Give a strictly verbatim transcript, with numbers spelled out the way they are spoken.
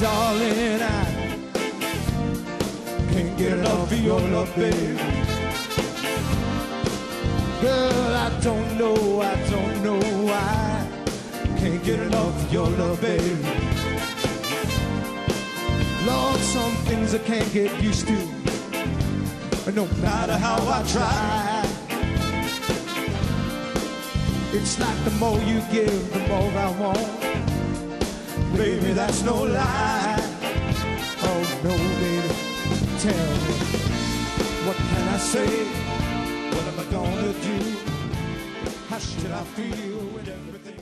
darling, I can't get enough of your love, baby. Girl, I don't know, I don't know why. Can't get enough of your love, baby. Lord, some things I can't get used to, no matter how I try. It's like the more you give, the more I want. Baby, that's no lie. Oh no, baby, tell me, what can I say? What am I gonna do? How should I feel when everything